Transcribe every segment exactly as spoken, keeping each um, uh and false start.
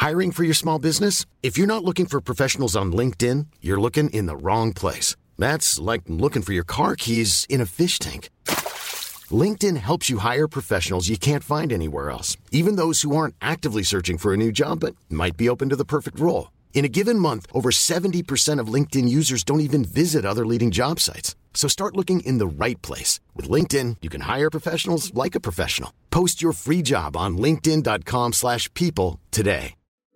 Hiring for your small business? If you're not looking for professionals on LinkedIn, you're looking in the wrong place. That's like looking for your car keys in a fish tank. LinkedIn helps you hire professionals you can't find anywhere else, even those who aren't actively searching for a new job but might be open to the perfect role. In a given month, over seventy percent of LinkedIn users don't even visit other leading job sites. So start looking in the right place. With LinkedIn, you can hire professionals like a professional. Post your free job on linkedin.com slash people today.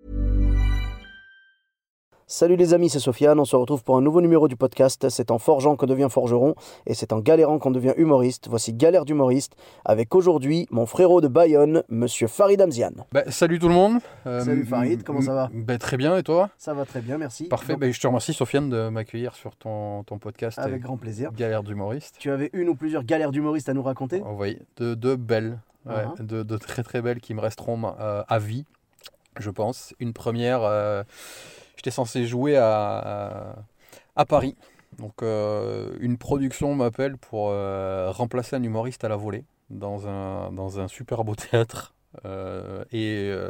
Salut les amis, c'est Sofiane, on se retrouve pour un nouveau numéro du podcast. C'est en forgeant qu'on devient forgeron et c'est en galérant qu'on devient humoriste. Voici Galère d'humoriste avec aujourd'hui mon frérot de Bayonne, monsieur Farid Amzian. Bah, salut tout le monde. Euh, salut Farid, comment ça va? bah, Très bien, et toi? Ça va très bien, merci. Parfait, Donc, bah, je te remercie Sofiane de m'accueillir sur ton, ton podcast. Avec grand plaisir. Galère d'humoriste. Tu avais une ou plusieurs galères d'humoriste à nous raconter? Oh, oui, de, de belles, ouais, uh-huh. de, de très très belles qui me resteront euh, à vie, je pense. Une première... Euh, J'étais censé jouer à, à, à Paris. Donc, euh, une production m'appelle pour euh, remplacer un humoriste à la volée dans un, dans un super beau théâtre. Euh, et euh,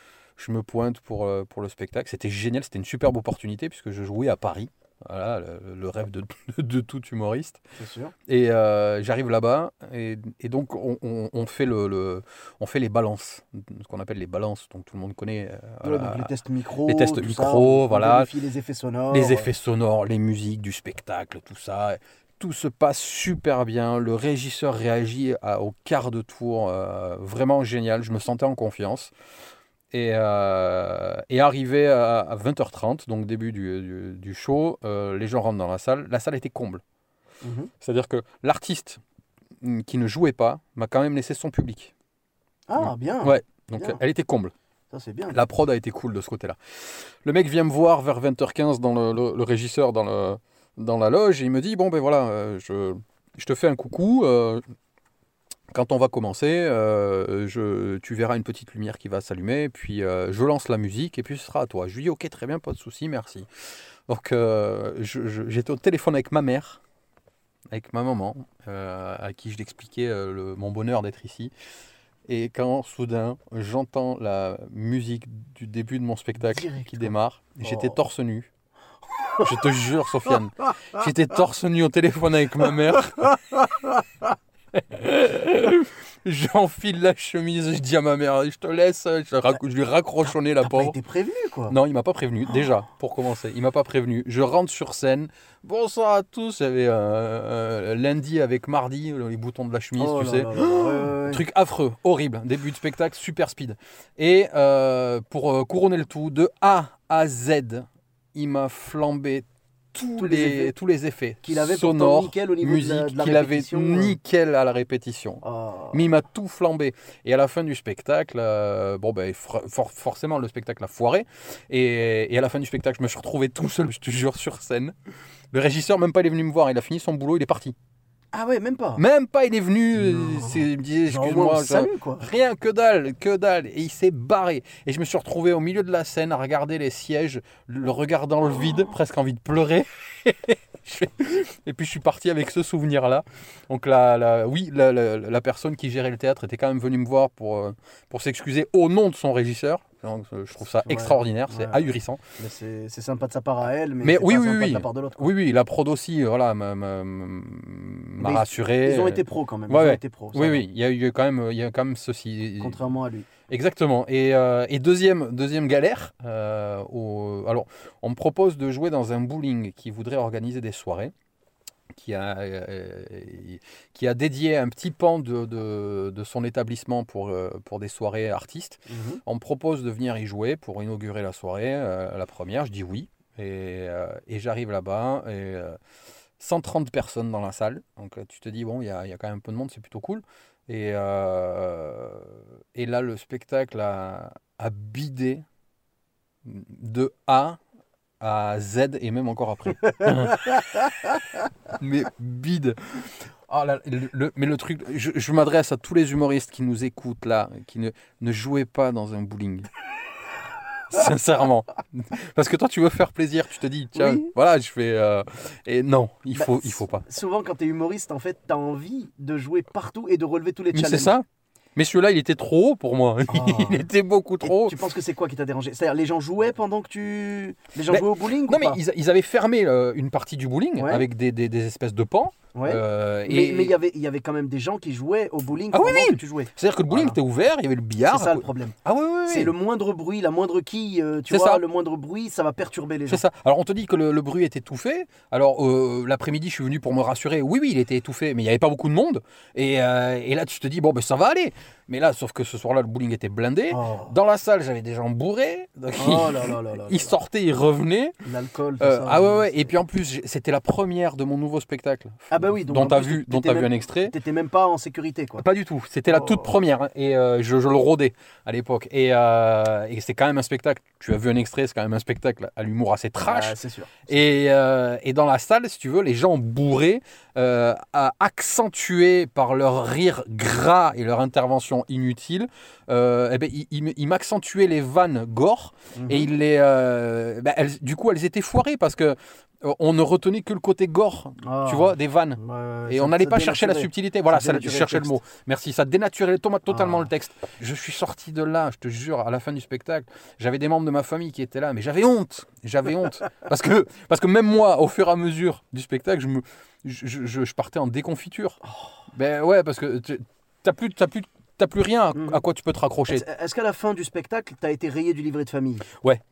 je me pointe pour, pour le spectacle. C'était génial, c'était une superbe opportunité puisque je jouais à Paris. Voilà, le, le rêve de, de, de tout humoriste. C'est sûr. Et euh, j'arrive là-bas et, et donc on, on, on, fait le, le, on fait les balances, ce qu'on appelle les balances, donc tout le monde connaît. Euh, ouais, voilà, donc les tests micro, les tests tout micro, ça, voilà, les effets sonores, les effets sonores, les musiques du spectacle, tout ça. Tout se passe super bien. Le régisseur réagit à, au quart de tour, euh, vraiment génial. Je me sentais en confiance. Et, euh, et arrivé à, à vingt heures trente, donc début du, du, du show, euh, les gens rentrent dans la salle. La salle était comble. Mmh. C'est-à-dire que l'artiste qui ne jouait pas m'a quand même laissé son public. Ah, bien. Ouais, donc bien. Elle était comble. Ça, c'est bien. La prod a été cool de ce côté-là. Le mec vient me voir vers vingt heures quinze, dans le, le, le régisseur dans, le, dans la loge, et il me dit, bon ben voilà, euh, je, je te fais un coucou. Euh, Quand on va commencer, euh, je, tu verras une petite lumière qui va s'allumer, puis euh, je lance la musique et puis ce sera à toi. Je lui dis ok, très bien, pas de souci, merci. Donc euh, je, je, j'étais au téléphone avec ma mère, avec ma maman, euh, à qui je l'expliquais euh, le, mon bonheur d'être ici. Et quand soudain j'entends la musique du début de mon spectacle Direct, qui démarre, oh. J'étais torse nu. Je te jure, Sofiane, j'étais torse nu au téléphone avec ma mère. J'enfile la chemise, je dis à ma mère, je te laisse, je, rac- je lui raccroche au nez la pauvre. T'as pas été prévenu quoi? Non, il m'a pas prévenu, déjà, pour commencer, il m'a pas prévenu. Je rentre sur scène, bonsoir à tous, il y avait euh, euh, lundi avec mardi, les boutons de la chemise, oh tu là sais. Là là, ouais, ouais. Truc affreux, horrible, début de spectacle, super speed. Et euh, pour euh, couronner le tout, de A à Z, il m'a flambé Tous, tous, les, les effets. tous les effets qu'il avait sonores, nickel au niveau musique, de la, de la qu'il avait euh... nickel à la répétition. Oh. Mais il m'a tout flambé. Et à la fin du spectacle, euh, bon ben for- for- forcément le spectacle a foiré. Et, et à la fin du spectacle, je me suis retrouvé tout seul, je te jure, sur scène. Le régisseur, même pas, il est venu me voir. Il a fini son boulot, il est parti. Ah ouais, même pas. Même pas, il est venu. C'est, il me disait, excuse-moi, salut, quoi. Rien que dalle, que dalle. Et il s'est barré. Et je me suis retrouvé au milieu de la scène à regarder les sièges, le regard dans le vide, oh. presque envie de pleurer. Et puis je suis parti avec ce souvenir-là. Donc la, la, oui, la, la, la personne qui gérait le théâtre était quand même venue me voir pour, pour s'excuser au nom de son régisseur. Donc, je trouve ça ouais, extraordinaire, c'est ouais, ahurissant. Mais c'est, c'est sympa de sa part à elle, mais, mais c'est oui, pas oui, sympa oui. de la part de l'autre. Quoi. Oui, oui, la prod aussi, voilà, m'a, m'a, m'a rassuré. Ils ont été pros quand même. Ils ouais, ont ouais. été pros. Oui, va. oui, il y a eu quand même, il y a quand même ceci. Contrairement à lui. Exactement. Et, euh, et deuxième, deuxième galère. Euh, au, alors, on me propose de jouer dans un bowling qui voudrait organiser des soirées. Qui a, euh, qui a dédié un petit pan de, de, de son établissement pour, euh, pour des soirées artistes. Mmh. On me propose de venir y jouer pour inaugurer la soirée, euh, la première. Je dis oui. Et, euh, et j'arrive là-bas. Et, euh, cent trente personnes dans la salle. Donc tu te dis, bon, il y a, y a quand même un peu de monde, c'est plutôt cool. Et, euh, et là, le spectacle a, a bidé de A à Z et même encore après. Mais bide. Oh là, le, le, mais le truc, je, je m'adresse à tous les humoristes qui nous écoutent là, qui ne, ne jouez pas dans un bowling. Sincèrement. Parce que toi, tu veux faire plaisir, tu te dis, tiens, oui. voilà, je fais... Euh... Et non, il faut, bah, il faut pas. Souvent, quand tu es humoriste, en fait, tu as envie de jouer partout et de relever tous les mais challenges. C'est ça. Mais celui-là, il était trop haut pour moi. Oh. Il était beaucoup trop Et haut. tu penses que c'est quoi qui t'a dérangé? C'est-à-dire les gens jouaient pendant que tu... Les gens Mais- jouaient au bowling Non, ou mais pas? ils, ils avaient fermé euh, une partie du bowling Ouais. avec des, des, des espèces de pans. Ouais. euh, Mais et- mais il y avait- il y avait quand même des gens qui jouaient au bowling Ah oui, pendant oui. que tu jouais. C'est-à-dire que le bowling Voilà. était ouvert, il y avait le billard. C'est ça le problème. Ah oui, oui, oui. C'est le moindre bruit, la moindre quille, euh, tu C'est vois, ça. le moindre bruit, ça va perturber les gens. C'est ça. Alors on te dit que le, le bruit était étouffé. Alors euh, l'après-midi, je suis venu pour me rassurer. Oui, oui, il était étouffé, mais il n'y avait pas beaucoup de monde. Et, euh, et là, tu te dis, bon, ben ça va aller. Mais là, sauf que ce soir-là, le bowling était blindé. Oh, Dans la salle, j'avais des gens bourrés. Donc, oh là là là là. ils sortaient, ils revenaient. L'alcool, tout Euh, ça. ah ouais, ouais. Et puis en plus, j'ai- c'était la première de mon nouveau spectacle. Ah bah oui, donc dont en tu as plus, vu, dont t'étais t'as vu même- un extrait. T'étais même pas en sécurité, quoi. Pas du tout. C'était la Oh. toute première. hein, Et euh, je, je le rôdais à l'époque. Et, euh, et c'est quand même un spectacle. Tu as vu un extrait, c'est quand même un spectacle à l'humour assez trash. Ah, c'est sûr. Et, euh, et dans la salle, si tu veux, les gens bourrés, euh, à- accentués par leur rire gras et leur intervention inutile, euh, eh ben, ils, ils- ils m'accentuaient les vannes gore. Mhm. Et ils les, euh, ben, elles- du coup, elles étaient foirées parce que euh, on ne retenait que le côté gore, Ah. tu vois, des vannes. Ouais, ouais, Et ça- on n'allait ça pas chercher la dénaturait. subtilité. Voilà, Ça ça, je dénaturait cherchais le le mot. Merci, ça dénaturait to- totalement Ah. le texte. Je suis sorti de là, je te jure, à la fin du spectacle, j'avais des membres de ma famille qui étaient là, mais j'avais honte. J'avais honte. Parce que, parce que même moi, au fur et à mesure du spectacle, je, me, je, je- je partais en déconfiture. Oh. Ben ouais, parce que tu n'as plus, t'as plus, t'as plus rien à, Mhm. à quoi tu peux te raccrocher. Est-ce est-ce qu'à la fin du spectacle, t'as été rayé du livret de famille? Ouais.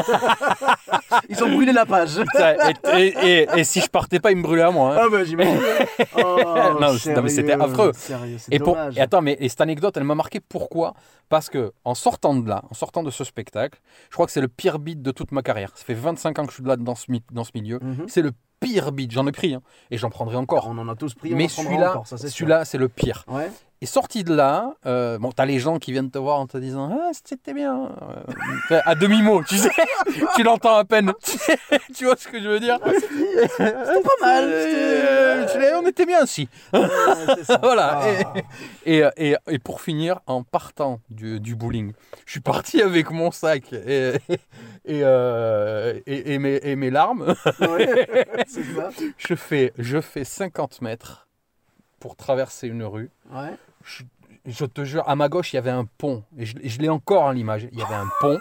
Ils ont brûlé la page. Ça, et, et- et- et si je partais pas, ils me brûlaient à moi. hein. Ah bah j'imagine. Oh, Non, c'est- non, mais c'était sérieux, affreux. Sérieux, c'est Et, pour, dommage. et attends, mais et cette anecdote, elle m'a marqué. Pourquoi? Parce que en sortant de là, en sortant de ce spectacle, je crois que c'est le pire beat de toute ma carrière. Ça fait vingt-cinq ans que je suis là dans ce, mi- dans ce milieu. Mhm. C'est le pire beat. J'en ai pris, hein, et j'en prendrai encore. On en a tous pris, on Mais en prendra celui-là, encore, ça c'est sûr. celui-là, c'est le pire. Ouais. Et sorti de là, euh, bon, t'as les gens qui viennent te voir en te disant ah c'était bien, euh, à demi mot, tu sais, tu l'entends à peine. Tu vois ce que je veux dire? C'était pas mal. Euh, c'était- on était bien aussi. Ouais, c'est ça. Voilà. Ah. Et, et, et, et pour finir, en partant du, du bowling, je suis parti avec mon sac et, et, euh, et, et mes, et mes larmes. Ouais, c'est ça. Je fais, je fais cinquante mètres pour traverser une rue. Ouais. Je, je te jure, à ma gauche, il y avait un pont. Et je, je l'ai encore à l'image. Il y avait un pont.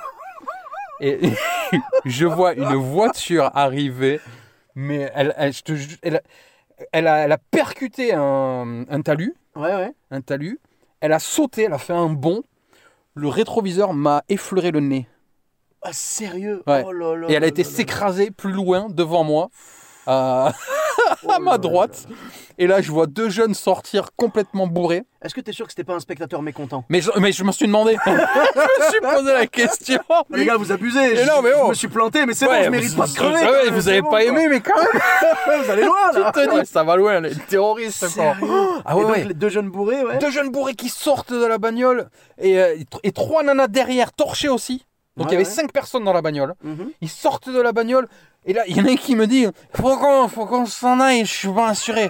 Et je vois une voiture arriver. Mais elle, elle, je te jure, elle, elle, a, elle a percuté un, un talus. Ouais, ouais. un talus. Elle a sauté, elle a fait un bond. Le rétroviseur m'a effleuré le nez. Ah, sérieux? Ouais. Oh là là Et elle a là été là là. s'écraser plus loin devant moi, à, Oh à ma là droite. là. Et là, je vois deux jeunes sortir complètement bourrés. Est-ce que t'es sûr que c'était pas un spectateur mécontent? Mais je, mais je me suis demandé. je me suis posé la question. Les gars, vous abusez. Mais je, non, mais je oh. me suis planté, mais c'est bon, Ouais, je mérite vous- pas de crever. ouais, quand même, vous c'est avez bon, pas quoi. aimé, mais quand même. Vous allez loin, là. Tu te dis, ça va loin, les terroristes. Quoi. Sérieux? Ah ouais, Et donc, ouais. les deux jeunes bourrés, ouais. Deux jeunes bourrés qui sortent de la bagnole et, euh, et trois nanas derrière, torchées aussi. Donc il y Ouais, avait ouais. cinq personnes dans la bagnole. Mhm. Ils sortent de la bagnole et là il y en a un qui me dit faut qu'on faut qu'on s'en aille, je suis pas assuré.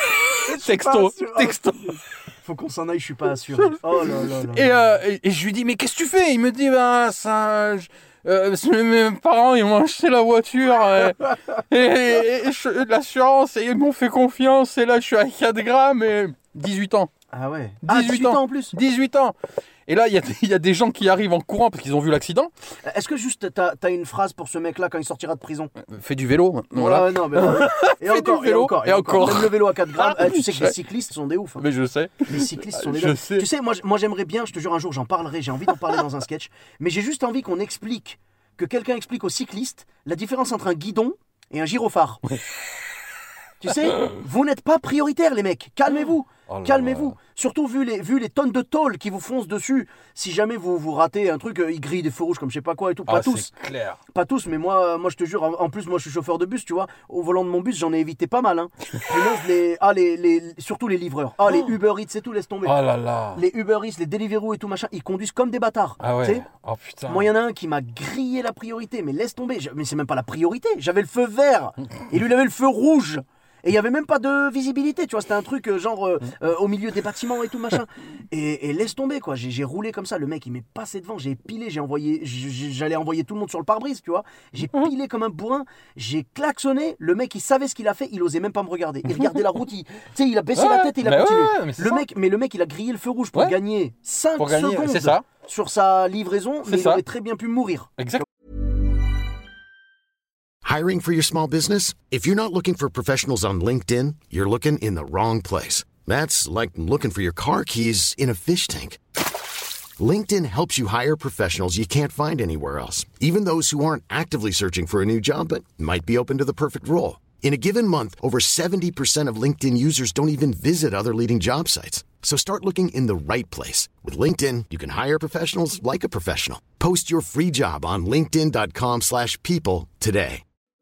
texto, assuré. texto. Faut qu'on s'en aille, je suis pas assuré. Oh là là là. Et, euh, et, et je lui dis mais qu'est-ce que tu fais? Il me dit ben ça. je- euh, c'est mes parents ils m'ont acheté la voiture euh, et, et- et je- l'assurance et ils m'ont fait confiance et là je suis à quatre grammes et dix-huit ans. Ah ouais. Ah, dix-huit dix-huit ans. ans en plus. dix-huit ans. Et là, il y, a des- il y a des gens qui arrivent en courant parce qu'ils ont vu l'accident. Est-ce que juste t'as as une phrase pour ce mec-là quand il sortira de prison? Fais du vélo. Voilà. Ouais, non, mais non. Et Fais encore, du vélo, et encore, et encore. Même le vélo à quatre grammes. Ah, eh, tu sais que je les sais. cyclistes sont des oufs. hein. Mais je sais. Les cyclistes sont des Je dingues. sais. Tu sais, moi, j- moi j'aimerais bien, je te jure, un jour j'en parlerai, j'ai envie d'en parler dans un sketch, mais j'ai juste envie qu'on explique, que quelqu'un explique aux cyclistes la différence entre un guidon et un gyrophare. Tu sais, vous n'êtes pas prioritaires, les mecs. Calmez-vous. Oh là Calmez-vous. là. Surtout vu les, vu les tonnes de tôle qui vous foncent dessus. Si jamais vous, vous ratez un truc, euh, ils grillent des feux rouges comme je sais pas quoi et tout. Pas Ah, tous. c'est clair. Pas tous, mais moi, moi je te jure, en en plus, moi je suis chauffeur de bus, tu vois. Au volant de mon bus, j'en ai évité pas mal. Hein. Punaise, les, ah, les, les, surtout les livreurs. Ah, les Uber Eats et tout, laisse tomber. Oh là là. Les Uber Eats, les Deliveroo et tout machin, ils conduisent comme des bâtards. Ah tu ouais. sais. Oh putain. Moi, il y en a un qui m'a grillé la priorité, mais laisse tomber. Je- Mais c'est même pas la priorité. J'avais le feu vert et lui, il avait le feu rouge. Et il y avait même pas de visibilité, tu vois, c'était un truc euh, genre euh, euh, au milieu des bâtiments et tout machin. Et, et laisse tomber quoi, j'ai, j'ai roulé comme ça, le mec il m'est passé devant, j'ai pilé, j'ai envoyé, j'ai- j'allais envoyer tout le monde sur le pare-brise, tu vois. J'ai pilé comme un bourrin, j'ai klaxonné, le mec il savait ce qu'il a fait, il osait même pas me regarder. Il regardait la route, il, tu sais, il a baissé Ouais, la tête et il a mais continué. ouais, mais c'est le ça. mec, mais le mec il a grillé le feu rouge pour Ouais. gagner cinq Pour gagner, secondes c'est ça. sur sa livraison, C'est mais il ça. aurait très bien pu mourir. Exactement. Hiring for your small business? If you're not looking for professionals on LinkedIn, you're looking in the wrong place. That's like looking for your car keys in a fish tank. LinkedIn helps you hire professionals you can't find anywhere else, even those who aren't actively searching for a new job but might be open to the perfect role. In a given month, over seventy percent of LinkedIn users don't even visit other leading job sites. So start looking in the right place. With LinkedIn, you can hire professionals like a professional. Post your free job on linkedin.com slash people today.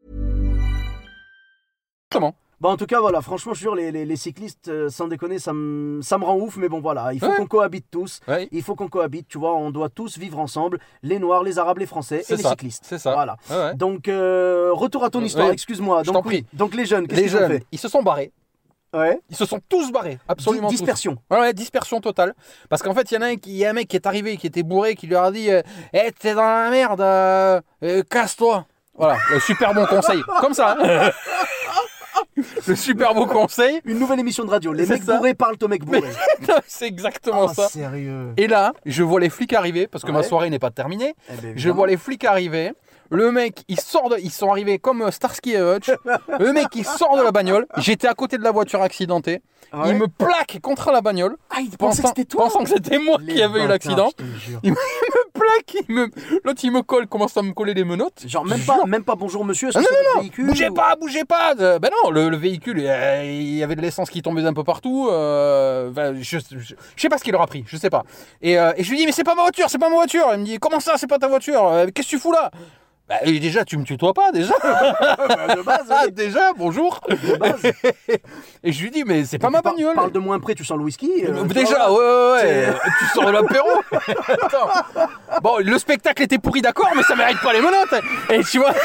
Comment? Bon, en tout cas, voilà, franchement, je jure, les, les, les cyclistes, euh, sans déconner, ça me ça me rend ouf, mais bon, voilà, il faut Ouais. qu'on cohabite tous. Ouais. Il faut qu'on cohabite, tu vois, on doit tous vivre ensemble, les Noirs, les Arabes, les Français C'est et les ça, cyclistes. c'est ça. Voilà. Ouais, ouais. Donc, euh, retour à ton Euh, histoire, ouais. excuse-moi. Je Donc, t'en oui. prie. Donc, les jeunes, qu'est-ce Les qu'ils ont jeunes, fait? ils se sont barrés. Ouais. Ils se sont tous barrés, absolument Di- tous. dispersion. Ouais, ouais, dispersion totale. Parce qu'en fait, il y en a un qui, il y a un mec qui est arrivé, qui était bourré, qui lui a dit, eh, t'es dans la merde, euh, euh, casse-toi. Voilà, le super bon conseil. Comme ça. Hein. Le super beau conseil. Une nouvelle émission de radio. Les C'est mecs ça. bourrés parlent au mec bourré. C'est exactement Oh, ça. sérieux. Et là, je vois les flics arriver, parce que ma Ouais. soirée n'est pas terminée. Eh ben, Je évidemment. vois les flics arriver. Le mec, il sort de, ils sont arrivés comme euh, Starsky et Hutch. Le mec, il sort de la bagnole. J'étais à côté de la voiture accidentée. Ouais. Il me plaque contre la bagnole. Ah, il pensait que c'était toi. pensant que c'était moi Les qui avais eu bâtards, l'accident. je te jure. Il me plaque. il me- L'autre, il me colle, commence à me coller les menottes. Genre, même Je pas, jure. même pas bonjour monsieur, est-ce Ah que non, c'est non, votre non, véhicule bougez ou- pas, bougez pas. Euh, Ben non, le, le véhicule, euh, il y avait de l'essence qui tombait d'un peu partout. euh, ben, je, je, je sais pas ce qu'il leur a pris, je sais pas. Et, euh, et je lui dis, mais c'est pas ma voiture, c'est pas ma voiture. Il me dit, comment ça, c'est pas ta voiture? Euh, Qu'est-ce que tu fous là? Bah, et déjà, tu me tutoies pas, déjà. Bah, de base, Ah, oui. déjà, bonjour. De base. Et je lui dis, mais c'est pas ma Par- bagnole. Parle de moins près, tu sens le whisky. euh, tu Déjà, vois, ouais, ouais, ouais. Tu sors de l'apéro. Attends. Bon, le spectacle était pourri, d'accord, mais ça mérite pas les menottes. Et tu vois,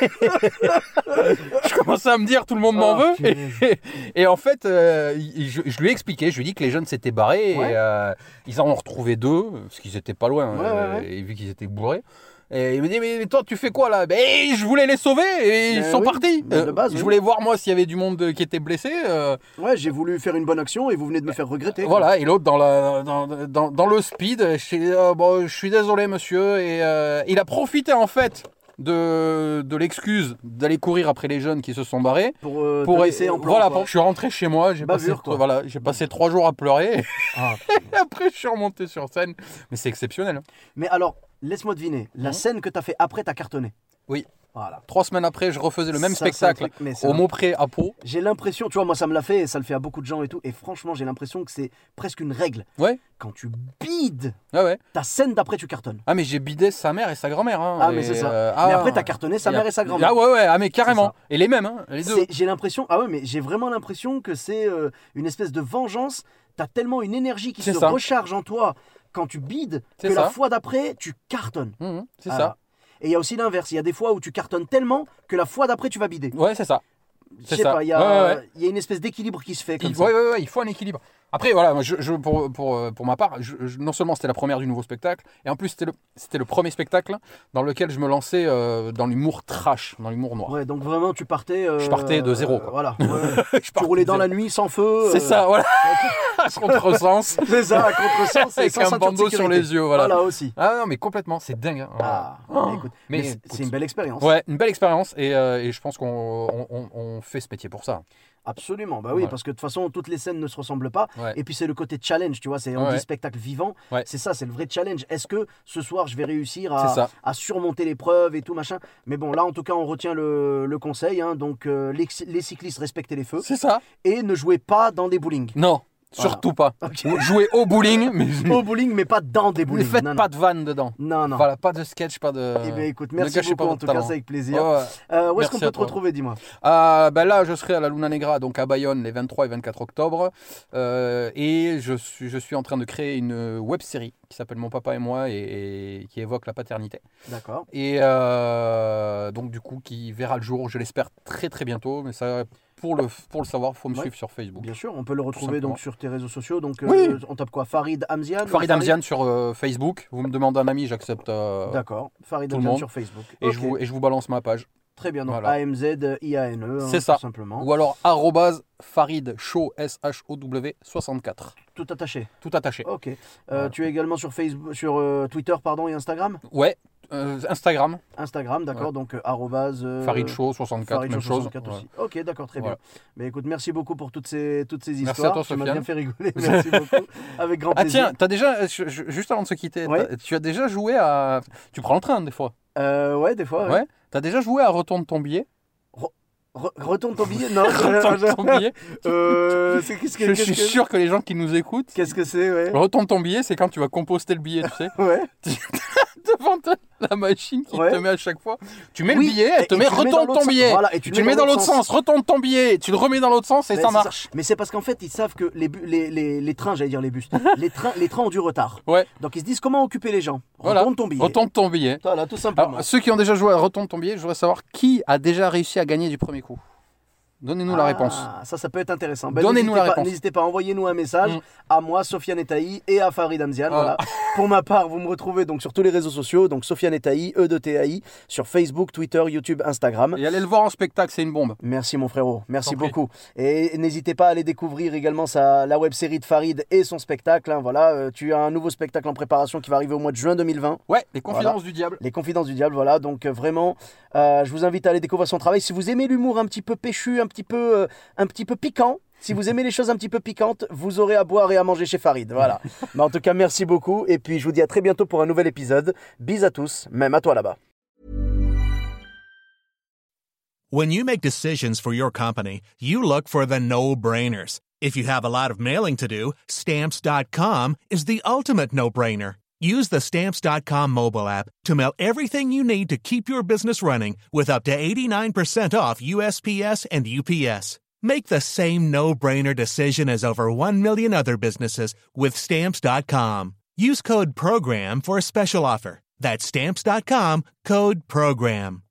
je commençais à me dire, tout le monde m'en Oh, veut. punaise. Et, et en fait, euh, il- je, je lui ai expliqué, je lui ai dit que les jeunes s'étaient barrés. Ouais. Et, euh, ils en ont retrouvé deux, parce qu'ils étaient pas loin, Ouais, euh, ouais, ouais. et vu qu'ils étaient bourrés. Et il me dit, mais toi, tu fais quoi là? Ben, je voulais les sauver et ils Ben sont oui, partis. ben de base, je oui. voulais voir, moi, s'il y avait du monde qui était blessé. euh, Ouais, j'ai voulu faire une bonne action et vous venez de me faire regretter. quoi. Voilà, et l'autre dans, la, dans, dans, dans le speed, je, suis- euh, bon, je suis désolé monsieur, et euh, il a profité en fait de, de l'excuse d'aller courir après les jeunes qui se sont barrés. Pour, euh, Pour te laisser en plan. voilà, quoi. pour- je suis rentré chez moi, j'ai Bavure, passé, quoi. voilà, j'ai passé trois jours à pleurer, Ah. et après je suis remonté sur scène, mais c'est exceptionnel. hein. Mais alors, laisse-moi deviner, la Mhm. scène que t'as fait après, t'as cartonné. Oui, Voilà. trois semaines après, je refaisais le même Ça, c'est un spectacle truc- mais c'est au un- Maupré à Pau. J'ai l'impression, tu vois, moi ça me l'a fait et ça le fait à beaucoup de gens et tout. Et franchement, j'ai l'impression que c'est presque une règle. Ouais, Quand tu bides ah ouais. ta scène d'après, tu cartonnes. Ah mais j'ai bidé sa mère et sa grand-mère. hein, Ah, et, mais c'est ça. euh, mais ah, après, t'as cartonné sa y a- mère et sa grand-mère. Ah ouais, ouais, ah mais carrément. ça. Et les mêmes, hein, les deux. C'est- J'ai l'impression, ah ouais, mais j'ai vraiment l'impression que c'est euh, une espèce de vengeance. T'as tellement une énergie qui C'est se ça. recharge en toi quand tu bides que C'est la ça. fois d'après, tu cartonnes. Mhm, c'est Ah. ça. Et il y a aussi l'inverse. Il y a des fois où tu cartonnes tellement que la fois d'après, tu vas bider. Ouais, c'est ça. Je C'est sais ça. pas, il y, a- Ouais, ouais. il y a une espèce d'équilibre qui se fait comme Il, ça. ouais, ouais, ouais, il faut un équilibre. Après, voilà, moi, je, je- pour, pour, euh, pour ma part, je- je- non seulement c'était la première du nouveau spectacle, et en plus c'était le, c'était le premier spectacle dans lequel je me lançais euh, dans l'humour trash, dans l'humour noir. Ouais, donc vraiment, tu partais. euh, Je partais de zéro, quoi. euh, voilà. ouais. Je tu partais roulais de dans zéro. la nuit sans feu. C'est euh, ça, voilà. À contresens. C'est ça, à contresens. et Avec sans un ceinture de bandeau sur sécurité. les yeux, voilà. aussi. Ah non, mais complètement, c'est dingue. hein. Ah, Oh. écoute, Mais mais c'est- écoute. c'est une belle expérience. Ouais, une belle expérience, et, euh, et je pense qu'on on, on- on fait ce métier pour ça. Absolument, bah oui, Ouais. parce que de toute façon, toutes les scènes ne se ressemblent pas. Ouais. Et puis c'est le côté challenge, tu vois, c'est on Ouais. dit spectacle vivant. Ouais. C'est ça, c'est le vrai challenge. Est-ce que ce soir, je vais réussir C'est à, ça. à surmonter l'épreuve et tout machin? Mais bon, là, en tout cas, on retient le, le conseil. hein, donc, euh, les, les cyclistes, respectez les feux C'est ça. et ne jouez pas dans des bowling. Non, Voilà. surtout pas. Ok. Jouez au bowling, mais Au bowling, mais pas dans des ne bowling. faites non, pas de vanne dedans. non, non. Voilà, pas de sketch, pas de. Eh bien, écoute, ne merci gâchez beaucoup pas en votre tout cas, talent. c'est avec plaisir. Ouais, ouais. Euh, où est-ce Merci qu'on peut à te toi. retrouver, dis-moi? Ah, ben là, je serai à la Luna Negra, donc à Bayonne, les vingt-trois et vingt-quatre octobre. Euh, et je suis, je suis en train de créer une web série qui s'appelle Mon papa et moi et, et qui évoque la paternité. D'accord. Et euh, donc, du coup, qui verra le jour, je l'espère, très très bientôt. Mais ça pour le, pour le savoir, il faut me Ouais. suivre sur Facebook. Bien sûr, on peut le retrouver simplement. donc sur tes réseaux sociaux. Donc, Oui. euh, on tape quoi? Farid Hamzian? Farid Hamzian sur euh, Facebook. Vous me demandez un ami, j'accepte. euh, D'accord. Farid tout le Hamzian monde. sur Facebook. et, Ok. je vous, et je vous balance ma page. Très bien. Donc Voilà. A M Z I A N E. hein, C'est ça. Tout simplement. Ou alors arrobase Farid Show S H O W soixante-quatre. Tout attaché. Tout attaché. Ok. Euh, Voilà. Tu es également sur Facebook, sur euh, Twitter, pardon, et Instagram. Ouais. euh, Instagram, Instagram, d'accord. Ouais. Donc euh, arrobase. euh, Farid Show soixante-quatre, Farid même Show chose. soixante-quatre Ouais. aussi. Ok, d'accord, très Voilà. bien. Mais écoute, merci beaucoup pour toutes ces, toutes ces Merci à histoires. toi, Tu m'as Sofiane. bien fait rigoler. Merci beaucoup. Avec grand Ah plaisir. tiens, t'as déjà, je- je- juste avant de se quitter, Ouais. t'as- tu as déjà joué à... Tu prends le train des fois. Euh, ouais, des fois. ouais. Ouais. T'as déjà joué à Retourne ton billet. Re- retourne ton billet. Non. Retourne ton billet. Euh, c'est qu'est-ce que Je qu'est-ce suis que- sûr que les gens qui nous écoutent... Qu'est-ce que c'est, ouais. Retourne ton billet, c'est quand tu vas composter le billet, tu sais. Ouais. Devant ta- la machine qui Ouais. te met à chaque fois. Tu mets Oui, le billet, elle te et met tu le mets dans retourne l'autre ton sens. billet. Voilà, et tu tu le mets dans l'autre sens. retourne ton billet, tu le remets dans l'autre sens et Mais ça c'est marche. Mais c'est parce qu'en fait, ils savent que les, bu- les, les, les trains, j'allais dire les bus, les trains, les trains ont du retard. Ouais, Donc ils se disent comment occuper les gens. voilà. Retourne ton billet. Retourne ton billet. Voilà, tout simplement. Alors, ceux qui ont déjà joué à Retourne ton billet, je voudrais savoir qui a déjà réussi à gagner du premier coup. Donnez-nous la Ah, réponse. Ça, ça peut être intéressant. Ben, Donnez-nous n'hésitez la pas- réponse. N'hésitez pas à envoyer nous un message Mm. à moi, Sofiane Etaï, et à Farid Hamzian. Voilà. Voilà. Pour ma part, vous me retrouvez donc sur tous les réseaux sociaux, donc Sofiane Etaï, E de T A I, sur Facebook, Twitter, YouTube, Instagram. Et allez le voir en spectacle, c'est une bombe. Merci mon frérot, merci T'en prie. beaucoup. Et n'hésitez pas à aller découvrir également sa, la web série de Farid et son spectacle. hein, voilà, euh, tu as un nouveau spectacle en préparation qui va arriver au mois de juin deux mille vingt. Ouais, les confidences du diable. Les Confidences du Diable, voilà. Donc euh, vraiment, euh, je vous invite à aller découvrir son travail. Si vous aimez l'humour un petit peu péchu, un petit peu, euh, un petit peu piquant, si vous aimez les choses un petit peu piquantes, vous aurez à boire et à manger chez Farid. Voilà. Mais en tout cas, merci beaucoup. Et puis, je vous dis à très bientôt pour un nouvel épisode. Bis à tous, même à toi là-bas. When you make decisions for your company, you look for the no-brainers. If you have a lot of mailing to do, Stamps dot com is the ultimate no-brainer. Use the Stamps dot com mobile app to mail everything you need to keep your business running with up to eighty-nine percent off U S P S and U P S. Make the same no-brainer decision as over one million other businesses with Stamps dot com. Use code PROGRAM for a special offer. That's Stamps dot com, code PROGRAM.